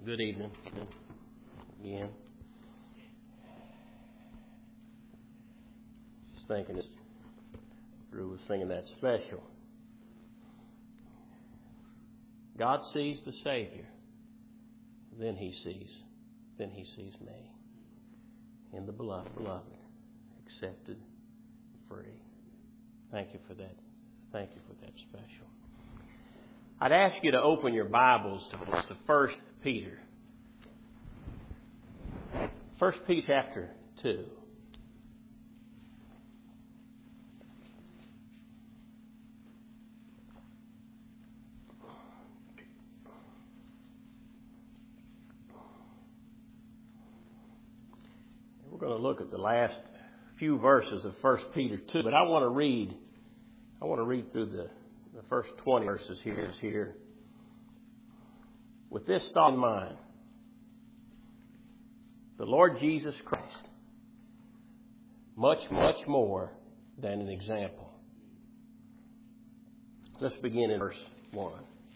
Good evening again. Just thinking as Drew was singing that special. God sees the Savior, then He sees me in the beloved, accepted, free. Thank you for that. Thank you for that special. I'd ask you to open your Bibles to 1 Peter. 1 Peter chapter 2. We're going to look at the last few verses of 1 Peter 2, but I want to read through the first 20 verses here with this thought in mind. The Lord Jesus Christ, much more than an example. Let's begin in verse 1.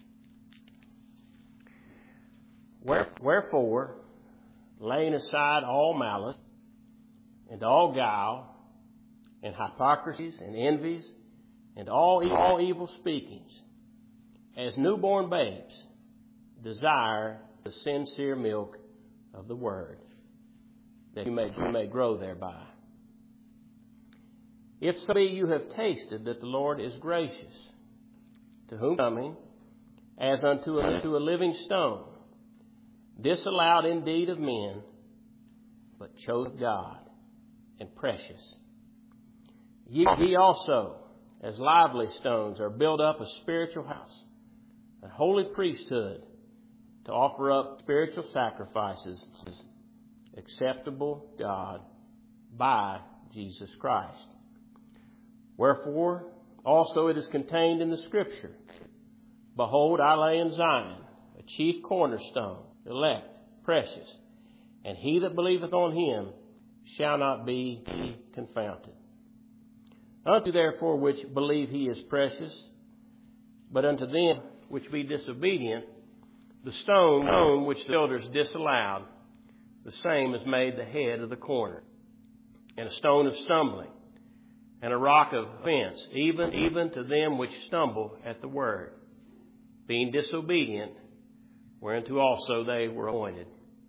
Wherefore, laying aside all malice, and all guile, and hypocrisies, and envies, and all evil speakings, as newborn babes, desire the sincere milk of the Word, that you may grow thereby. If so be you have tasted that the Lord is gracious, to whom coming, as unto a living stone, disallowed indeed of men, but chosen of God, and precious. Ye also, as lively stones, are built up a spiritual house, a holy priesthood, to offer up spiritual sacrifices acceptable to God by Jesus Christ. Wherefore, also it is contained in the Scripture, Behold, I lay in Zion a chief cornerstone, elect, precious, and he that believeth on him shall not be confounded. Unto therefore which believe he is precious, but unto them which be disobedient, the stone which the builders disallowed, the same is made the head of the corner, and a stone of stumbling, and a rock of offense, even to them which stumble at the word, being disobedient, whereunto also they were appointed.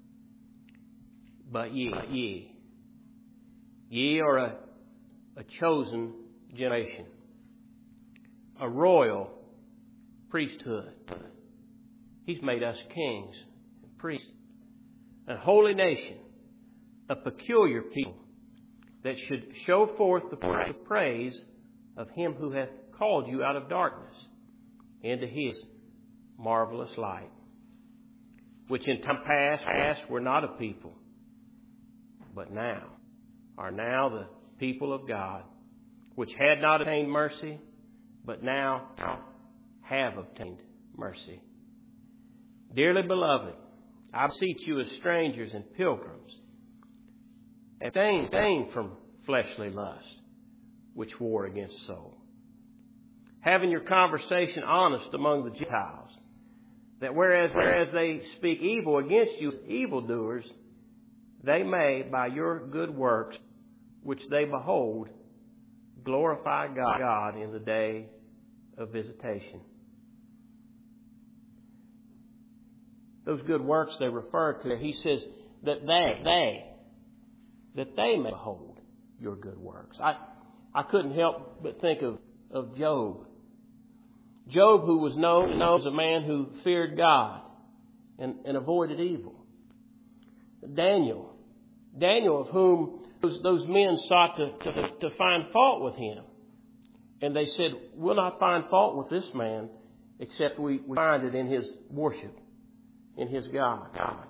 But ye are a chosen generation, a royal priesthood. He's made us kings and priests, a holy nation, a peculiar people, that should show forth the praise of Him who hath called you out of darkness into His marvelous light, which in time past were not a people, but now are now the people of God, which had not obtained mercy, but now have obtained mercy. Dearly beloved, I beseech you as strangers and pilgrims, abstain from fleshly lust, which war against the soul, having your conversation honest among the Gentiles, that whereas they speak evil against you, evildoers, they may, by your good works, which they behold, glorify God in the day of visitation. Those good works they refer to, he says that they may behold your good works. I couldn't help but think of Job. Job, who was known as a man who feared God and avoided evil. Daniel, of whom those men sought to find fault with him. And they said, we'll not find fault with this man except we find it in his worship, in his God.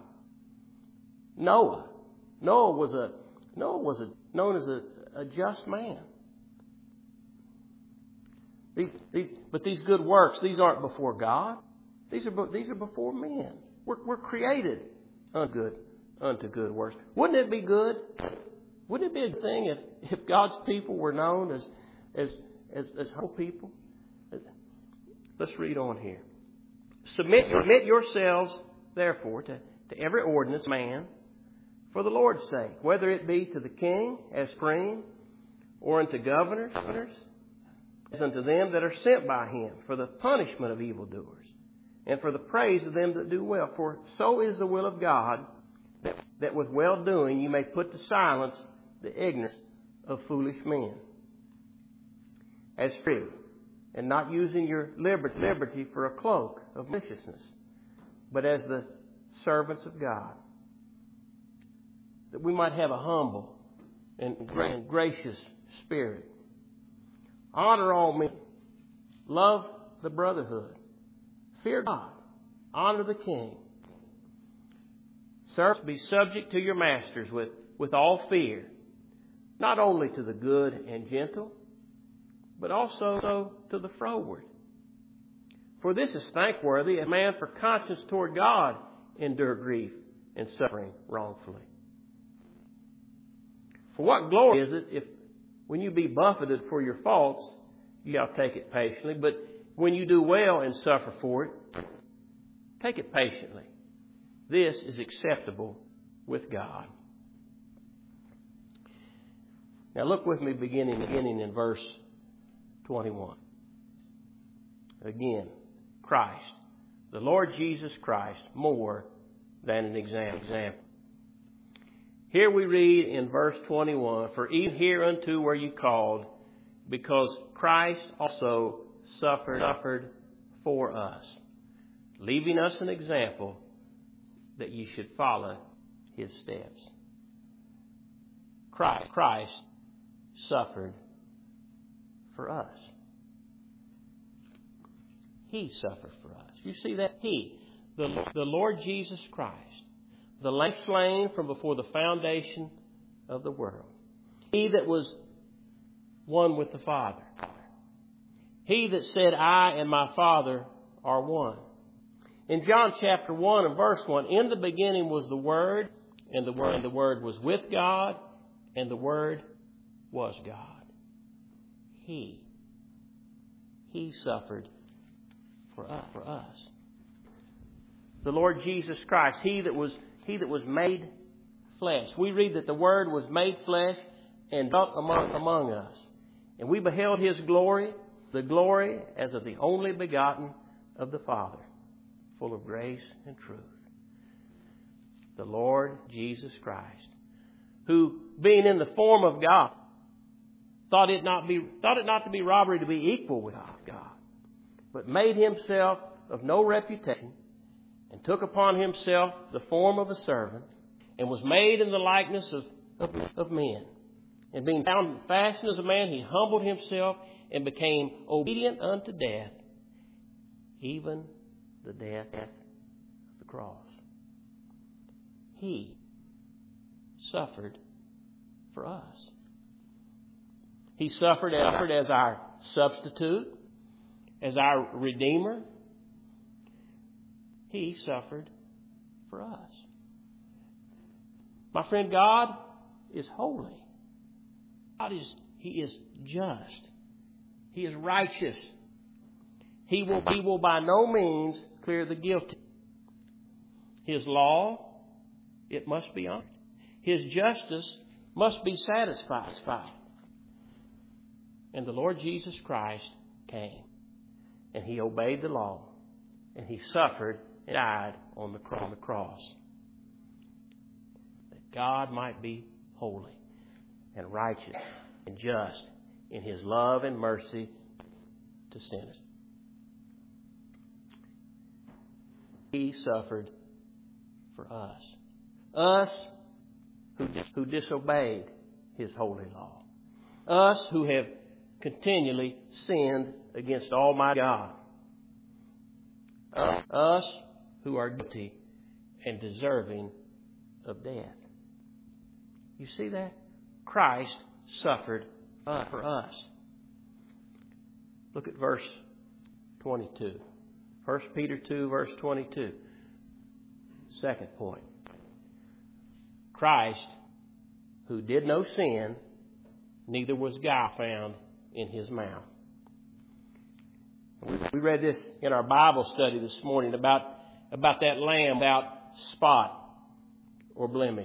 Noah was known as a just man. But these good works, these aren't before God. These are before men. We're created unto good works. Wouldn't it be good? Wouldn't it be a good thing if God's people were known as whole people? Let's read on here. Submit yourselves, therefore, to to every ordinance man for the Lord's sake, whether it be to the king as supreme, or unto governors, as unto them that are sent by him, for the punishment of evildoers, and for the praise of them that do well. For so is the will of God, that with well-doing you may put to silence the ignorance of foolish men. As free, and not using your liberty for a cloak of maliciousness, but as the servants of God, that we might have a humble and gracious spirit. Honor all men. Love the brotherhood. Fear God. Honor the king. Servants, be subject to your masters with all fear, not only to the good and gentle, but also to the froward. For this is thankworthy, a man for conscience toward God endure grief and suffering wrongfully. For what glory is it if, when you be buffeted for your faults, you shall take it patiently, but when you do well and suffer for it, take it patiently. This is acceptable with God. Now look with me beginning in verse 21. Again, Christ, the Lord Jesus Christ, more than an example. Here we read in verse 21, for even hereunto were you called, because Christ also suffered for us, leaving us an example that you should follow his steps. Christ suffered for us. He suffered for us. You see that? He, the Lord Jesus Christ, the Lamb slain from before the foundation of the world. He that was one with the Father. He that said, I and my Father are one. In John chapter 1 and verse 1, in the beginning was the Word, and the Word was with God, and the Word was God. He suffered for us. The Lord Jesus Christ, He that was made flesh. We read that the Word was made flesh and dwelt among us. And we beheld His glory, the glory as of the only begotten of the Father, full of grace and truth. The Lord Jesus Christ, who being in the form of God, thought it not to be robbery to be equal with God, but made himself of no reputation, and took upon himself the form of a servant, and was made in the likeness of men. And being found fashioned as a man, he humbled himself and became obedient unto death, even the death of the cross. He suffered for us. He suffered as our substitute, as our Redeemer. He suffered for us. My friend, God is holy. He is just. He is righteous. He will by no means clear the guilty. His law, it must be honored. His justice must be satisfied. And the Lord Jesus Christ came, and He obeyed the law, and He suffered and died on the cross, that God might be holy and righteous and just in His love and mercy to sinners. He suffered for us who disobeyed His holy law, us who have continually sinned against Almighty God, us who are guilty and deserving of death. You see that? Christ suffered for us. Look at verse 22. 1 Peter 2, verse 22. Second point. Christ, who did no sin, neither was guile found in His mouth. We read this in our Bible study this morning about that lamb without spot or blemish.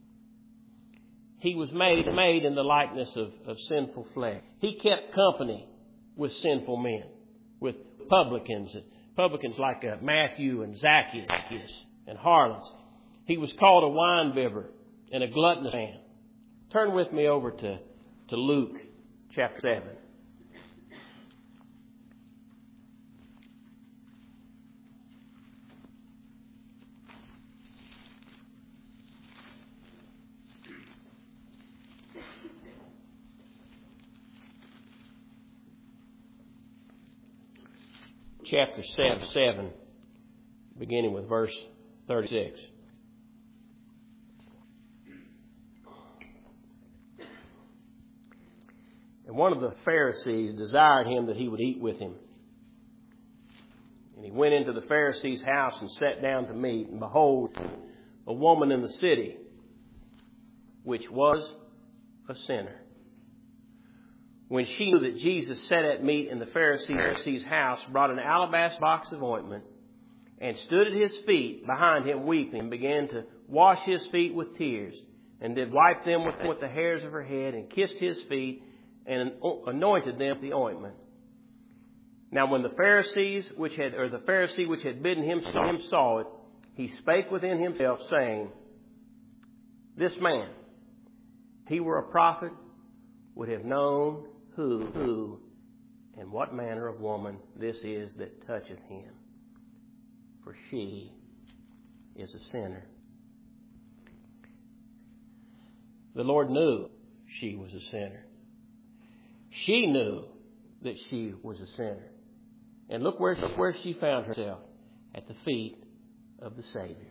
He was made in the likeness of sinful flesh. He kept company with sinful men, with publicans like Matthew and Zacchaeus and harlots. He was called a winebibber and a gluttonous man. Turn with me over to Luke chapter 7. Chapter 7, beginning with verse 36. And one of the Pharisees desired him that he would eat with him. And he went into the Pharisee's house and sat down to meat. And behold, a woman in the city, which was a sinner, when she knew that Jesus sat at meat in the Pharisee's house, brought an alabaster box of ointment, and stood at his feet behind him weeping, and began to wash his feet with tears, and did wipe them with the hairs of her head, and kissed his feet, and anointed them with the ointment. Now when the Pharisee which had bidden him saw it, he spake within himself, saying, This man, if he were a prophet, would have known who and what manner of woman this is that toucheth him, for she is a sinner. The Lord knew she was a sinner. She knew that she was a sinner. And look where she found herself, at the feet of the Savior.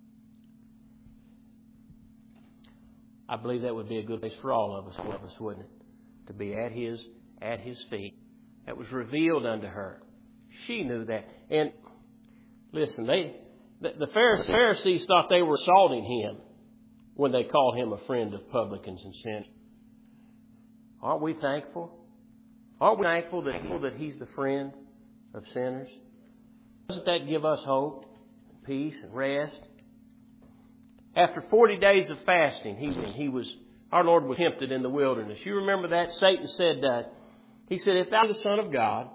I believe that would be a good place for all of us, wouldn't it? To be at His feet. That was revealed unto her. She knew that. And listen, the Pharisees thought they were assaulting Him when they called Him a friend of publicans and sinners. Aren't we thankful? Aren't we thankful that He's the friend of sinners? Doesn't that give us hope, and peace, and rest? After 40 days of fasting, our Lord was tempted in the wilderness. You remember that? Satan said that. He said, If thou art the Son of God,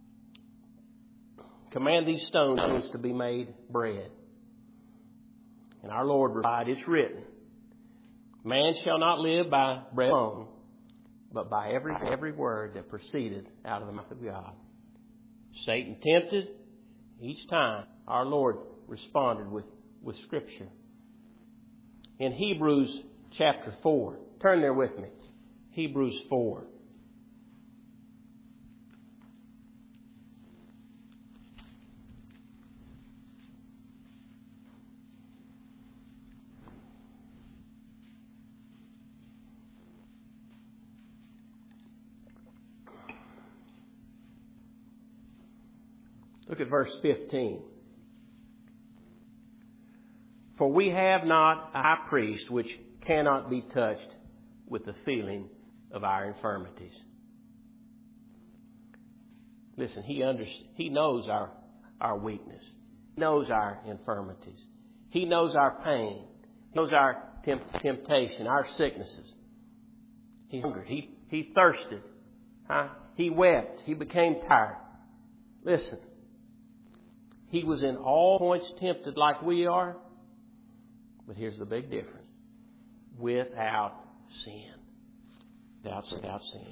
command these stones to be made bread. And our Lord replied, It's written, Man shall not live by bread alone, but by every word that proceeded out of the mouth of God. Satan tempted. Each time our Lord responded with Scripture. In Hebrews chapter 4. Turn there with me. Hebrews 4. Look at verse 15. For we have not a high priest which cannot be touched with the feeling of our infirmities. Listen, He knows our weakness. He knows our infirmities. He knows our pain. He knows our temptation, our sicknesses. He hungered. He thirsted. He wept. He became tired. Listen, He was in all points tempted like we are. But here's the big difference. Without sin. Without sin.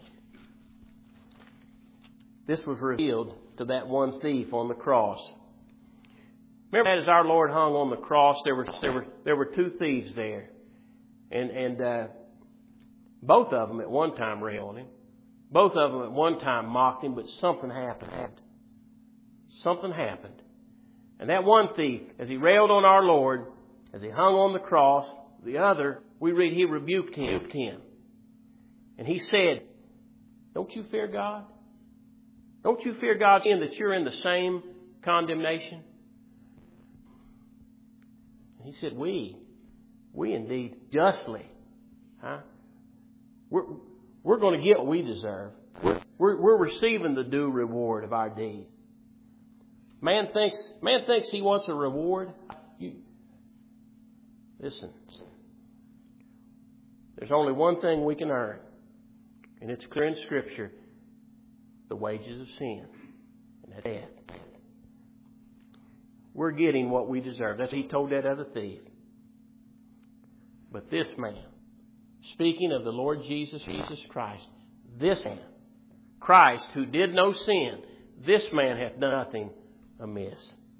This was revealed to that one thief on the cross. Remember that as our Lord hung on the cross, there were two thieves there. And both of them at one time railed on Him. Both of them at one time mocked Him, but something happened. Something happened. And that one thief, as he railed on our Lord, as He hung on the cross, the other, we read, he rebuked him. And he said, Don't you fear God? Don't you fear God, seeing that you're in the same condemnation? And he said, We indeed justly. We're going to get what we deserve. We're receiving the due reward of our deeds. Man thinks he wants a reward. Listen. There's only one thing we can earn, and it's clear in Scripture: the wages of sin, and that's death. We're getting what we deserve. That's what he told that other thief. But this man, speaking of the Lord Jesus Christ, this man, Christ, who did no sin, this man hath done nothing amiss.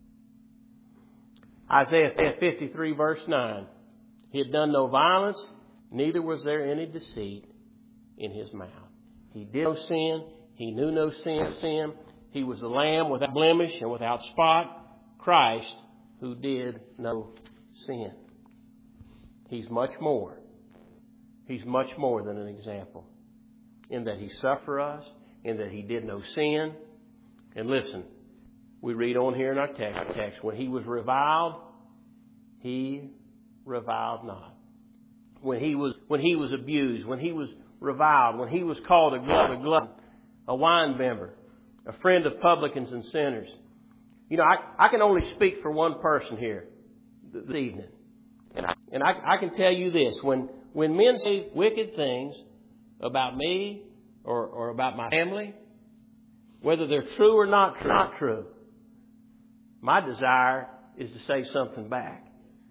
Isaiah 53 verse 9. He had done no violence, neither was there any deceit in his mouth. He did no sin. He knew no sin. He was a lamb without blemish and without spot. Christ, who did no sin. He's much more. He's much more than an example. In that He suffered for us, in that He did no sin. And listen, we read on here in our text, when He was reviled, He reviled not. When he was abused, when He was reviled, when He was called a glutton, a wine-bibber, a friend of publicans and sinners. You know, I can only speak for one person here this evening. And I can tell you this. When men say wicked things about me or about my family, whether they're true or not true, my desire is to say something back.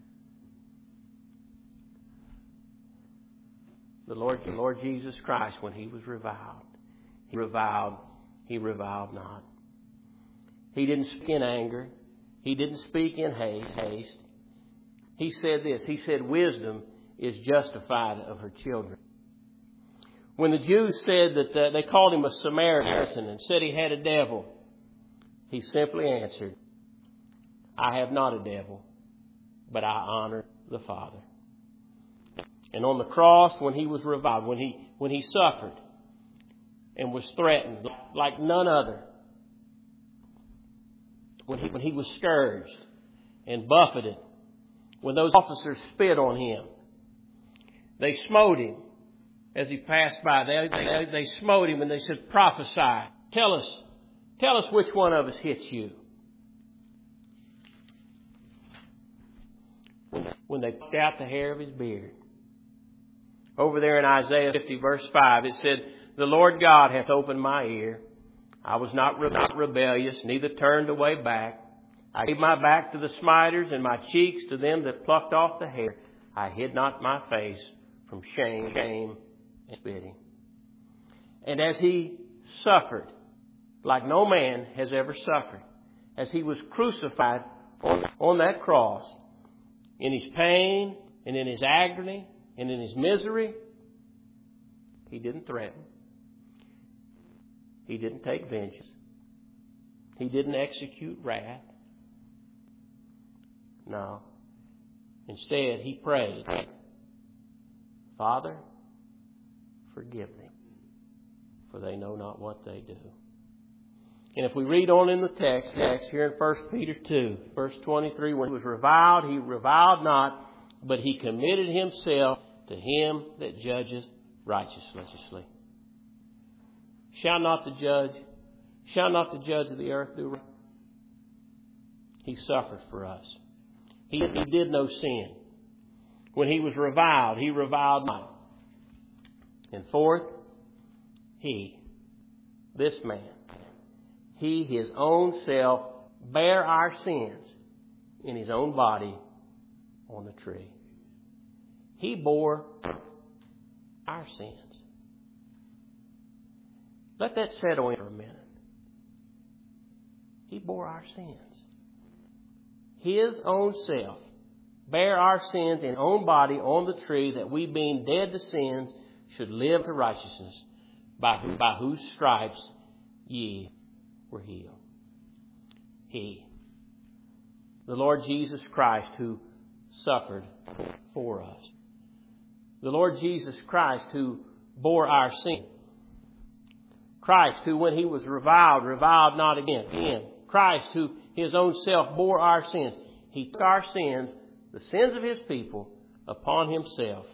The Lord Jesus Christ, when He was reviled, He reviled not. He didn't speak in anger. He didn't speak in haste. He said this. He said, wisdom is justified of her children. When the Jews said that they called Him a Samaritan and said He had a devil, He simply answered, I have not a devil, but I honor the Father. And on the cross, when He was reviled, when he suffered and was threatened like none other, when he was scourged and buffeted, when those officers spit on Him, they smote Him as He passed by. They smote Him and they said, prophesy. Tell us which one of us hit you. When they plucked out the hair of His beard. Over there in Isaiah 50 verse 5, it said, the Lord God hath opened my ear. I was not rebellious, neither turned away back. I gave my back to the smiters and my cheeks to them that plucked off the hair. I hid not my face from shame and spitting. And as He suffered, like no man has ever suffered, as He was crucified on that cross, in His pain and in His agony and in His misery, He didn't threaten. He didn't take vengeance. He didn't execute wrath. No. Instead, He prayed, Father, forgive them, for they know not what they do. And if we read on in the text here in 1 Peter 2, verse 23, when He was reviled, He reviled not, but He committed Himself to Him that judgeth righteously. Shall not the judge of the earth do right? He suffered for us. He did no sin. When He was reviled, He reviled not. And fourth, this man, He, His own self, bare our sins in His own body on the tree. He bore our sins. Let that settle in for a minute. He bore our sins. His own self bare our sins in His own body on the tree, that we, being dead to sins, should live to righteousness, by whose stripes ye were healed. He, the Lord Jesus Christ, who suffered for us. The Lord Jesus Christ, who bore our sin. Christ, who when He was reviled not again. Christ, who His own self bore our sins. He took our sins, the sins of His people, upon Himself.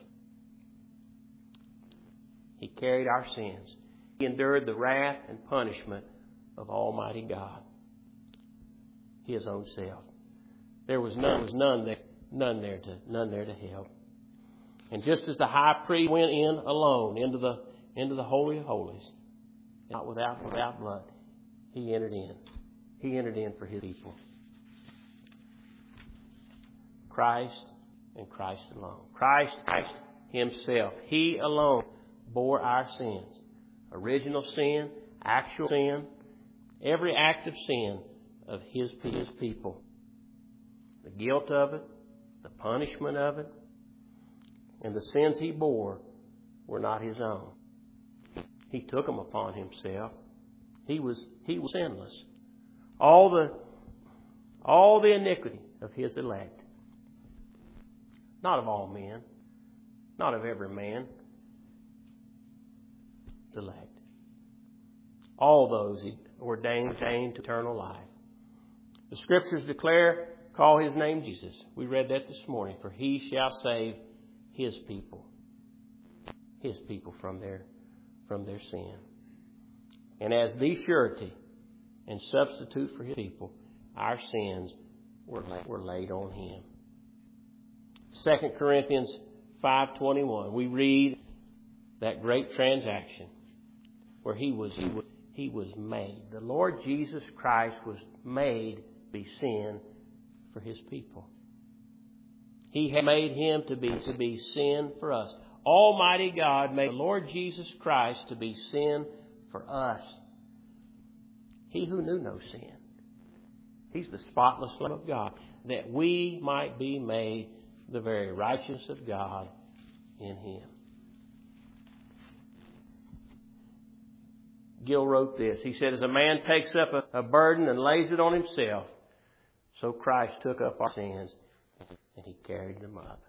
He carried our sins. He endured the wrath and punishment of Almighty God. His own self. There was none none there to help. And just as the high priest went in alone into the Holy of Holies, not without blood, he entered in. He entered in for his people. Christ and Christ alone. Christ himself. He alone bore our sins. Original sin, actual sin, every act of sin of his people. The guilt of it, the punishment of it, and the sins he bore were not his own. He took them upon himself. He was sinless. All the iniquity of his elect. Not of all men, not of every man. Elect. All those he ordained to eternal life. The Scriptures declare, call his name Jesus. We read that this morning. For he shall save his people. His people from their sin. And as the surety and substitute for his people, our sins were laid on him. 2 Corinthians 5:21, we read that great transaction where he was made. The Lord Jesus Christ was made to be sin for his people. He had made him to be sin for us. Almighty God made the Lord Jesus Christ to be sin for us. He who knew no sin. He's the spotless Lamb of God, that we might be made the very righteousness of God in him. Gill wrote this. He said, as a man takes up a burden and lays it on himself, so Christ took up our sins and he carried them up.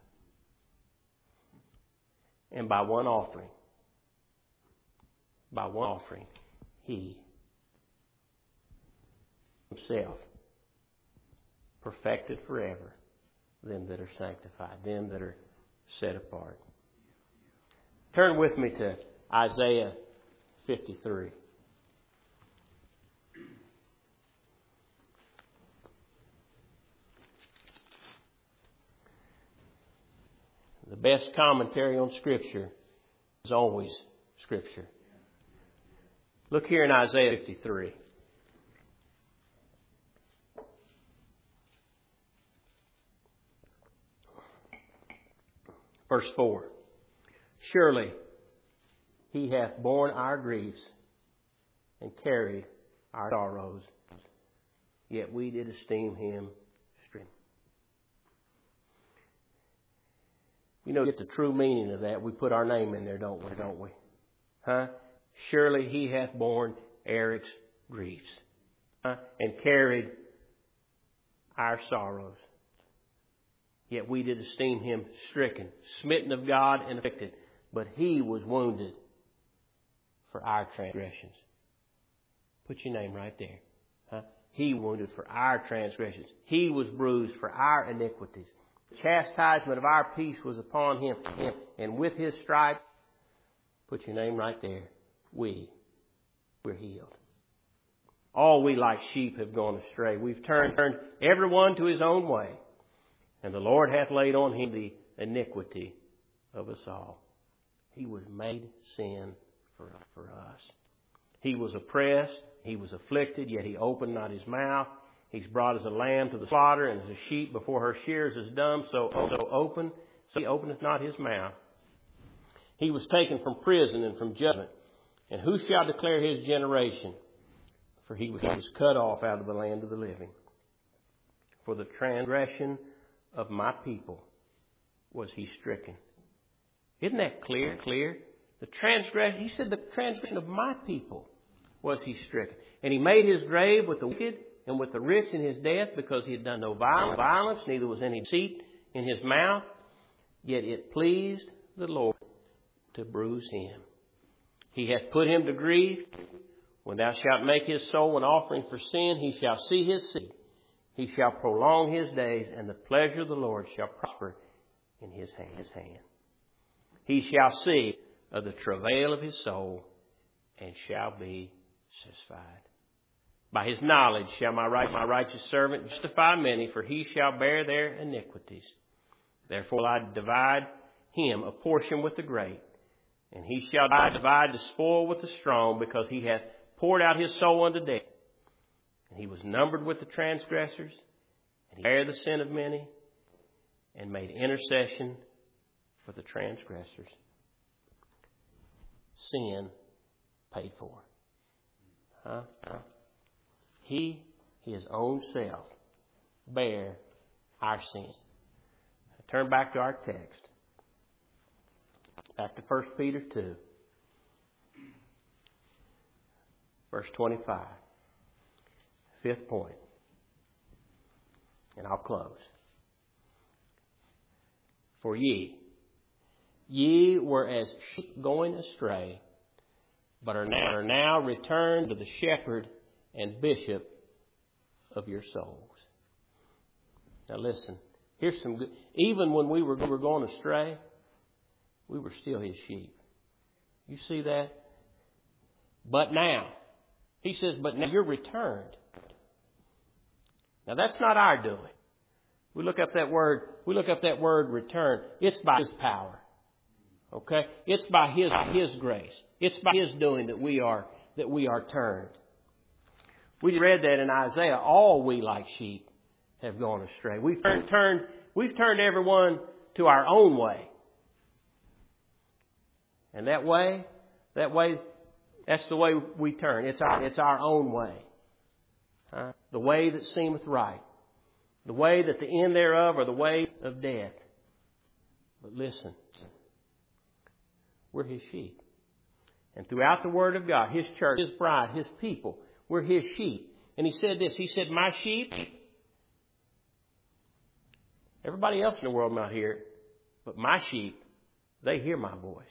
And by one offering, he himself perfected forever them that are sanctified, them that are set apart. Turn with me to Isaiah 53. The best commentary on Scripture is always Scripture. Look here in Isaiah 53. Verse 4. Surely he hath borne our griefs and carried our sorrows, yet we did esteem him stricken. You know, get the true meaning of that. We put our name in there, don't we? Huh? Surely he hath borne Eric's griefs and carried our sorrows. Yet we did esteem him stricken, smitten of God and afflicted. But he was wounded for our transgressions. Put your name right there. Huh? He wounded for our transgressions. He was bruised for our iniquities. The chastisement of our peace was upon him. And with his stripes, put your name right there, we're healed. All we like sheep have gone astray. We've turned every one to his own way. And the Lord hath laid on him the iniquity of us all. He was made sin for us. He was oppressed. He was afflicted, yet he opened not his mouth. He's brought as a lamb to the slaughter, and as a sheep before her shears is dumb, so he openeth not his mouth. He was taken from prison and from judgment. And who shall declare his generation? For he was cut off out of the land of the living. For the transgression of my people was he stricken. Isn't that clear? The transgression, he said the transgression of my people was he stricken. And he made his grave with the wicked and with the rich in his death, because he had done no violence, neither was any deceit in his mouth. Yet it pleased the Lord to bruise him. He hath put him to grief. When thou shalt make his soul an offering for sin, he shall see his seed. He shall prolong his days, and the pleasure of the Lord shall prosper in his hand. He shall see of the travail of his soul, and shall be satisfied. By his knowledge shall my righteous servant justify many, for he shall bear their iniquities. Therefore will I divide him a portion with the great, and he shall divide the spoil with the strong, because he hath poured out his soul unto death. And he was numbered with the transgressors, and he bare the sin of many, and made intercession for the transgressors. Sin paid for. He, his own self, bare our sins. Turn back to our text. Back to 1 Peter 2. Verse 25. Fifth point. And I'll close. For ye were as sheep going astray, but are now returned to the shepherd and bishop of your souls. Now listen, here's some good. Even when we were going astray, we were still his sheep. You see that? But now, he says, but now you're returned. Now that's not our doing. We look up that word return. It's by his power. Okay? It's by his grace. It's by his doing that we are turned. We read that in Isaiah. All we like sheep have gone astray. We've turned everyone to our own way. And that's the way we turn. It's our own way. The way that seemeth right. The way that the end thereof are the way of death. But listen, we're his sheep. And throughout the Word of God, his church, his bride, his people, we're his sheep. And he said this, he said, my sheep, everybody else in the world might hear it, but my sheep, they hear my voice.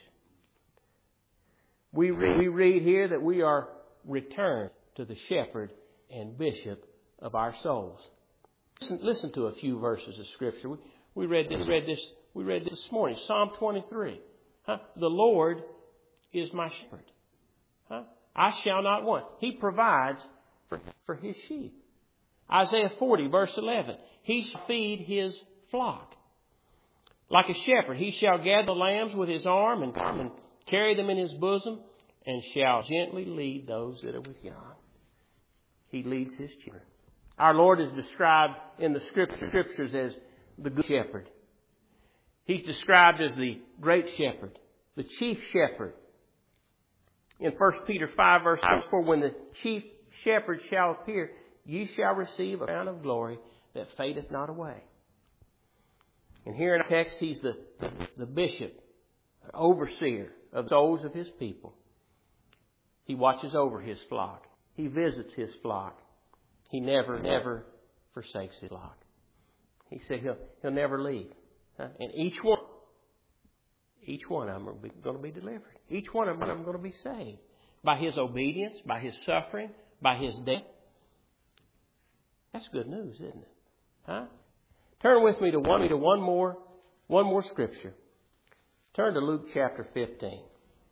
We read here that we are returned to the shepherd and bishop of our souls. Listen to a few verses of Scripture. We read this morning. Psalm 23. The Lord is my shepherd. I shall not want. He provides for his sheep. Isaiah 40, verse 11. He shall feed his flock. Like a shepherd, he shall gather the lambs with his arm and carry them in his bosom, and shall gently lead those that are with young. He leads his children. Our Lord is described in the Scriptures as the good shepherd. He's described as the great shepherd, the chief shepherd. In 1 Peter 5, verse 4, when the chief shepherd shall appear, ye shall receive a crown of glory that fadeth not away. And here in our text, he's the bishop, overseer of the souls of his people. He watches over his flock. He visits his flock. He never forsakes his flock. He said he'll never leave. And each one of them are going to be delivered. Each one of them are going to be saved by his obedience, by his suffering, by his death. That's good news, isn't it? Turn with me to one more scripture. Turn to Luke chapter 15.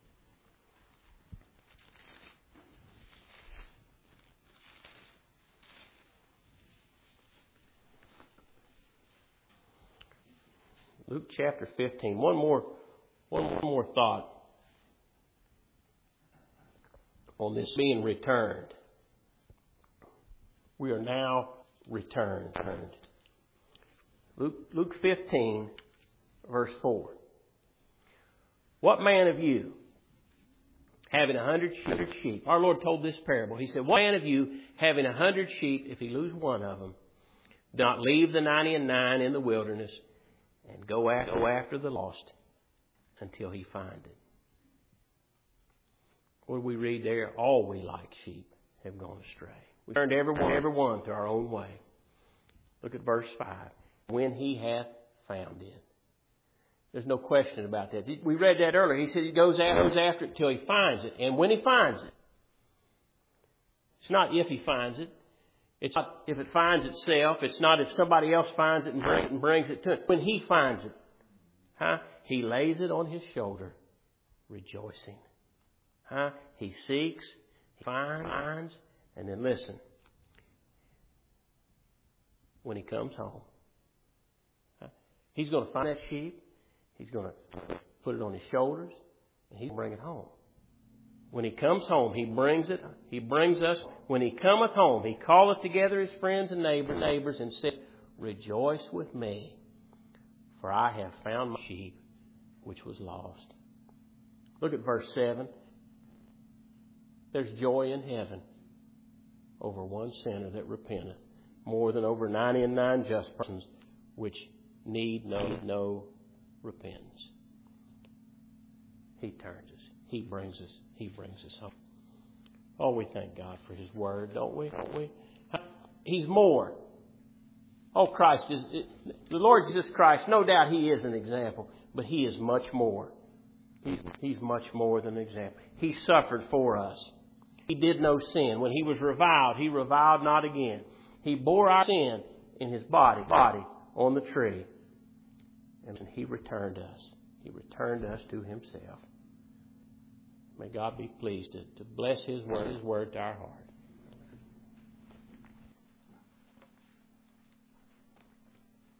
Luke chapter 15. One more thought on this being returned. We are now returned. Luke 15, verse 4. What man of you, having 100 sheep, our Lord told this parable. He said, what man of you, having 100 sheep, if he lose one of them, do not leave the 99 in the wilderness and go after the lost until he find it? What do we read there? All we like sheep have gone astray. We turned everyone to our own way. Look at verse 5. When he hath found it. There's no question about that. We read that earlier. He said he goes after it till he finds it. And when he finds it, it's not if he finds it. It's not if it finds itself. It's not if somebody else finds it and brings it to him. When he finds it, he lays it on his shoulder, rejoicing. He seeks, he finds, and then listen. When he comes home, He's going to find that sheep. He's going to put it on his shoulders, and he's going to bring it home. When he comes home, he brings it. He brings us. When he cometh home, he calleth together his friends and neighbors and says, Rejoice with me, for I have found my sheep which was lost. Look at verse 7. There's joy in heaven over one sinner that repenteth, more than over 99 just persons which need no repentance. He turns us. He brings us home. Oh, we thank God for His Word, don't we? He's more. Oh, Christ is the Lord Jesus Christ. No doubt He is an example, but He is much more. He's much more than an example. He suffered for us. He did no sin. When He was reviled, He reviled not again. He bore our sin in His body on the tree. And He returned us. He returned us to Himself. May God be pleased to bless His word to our heart.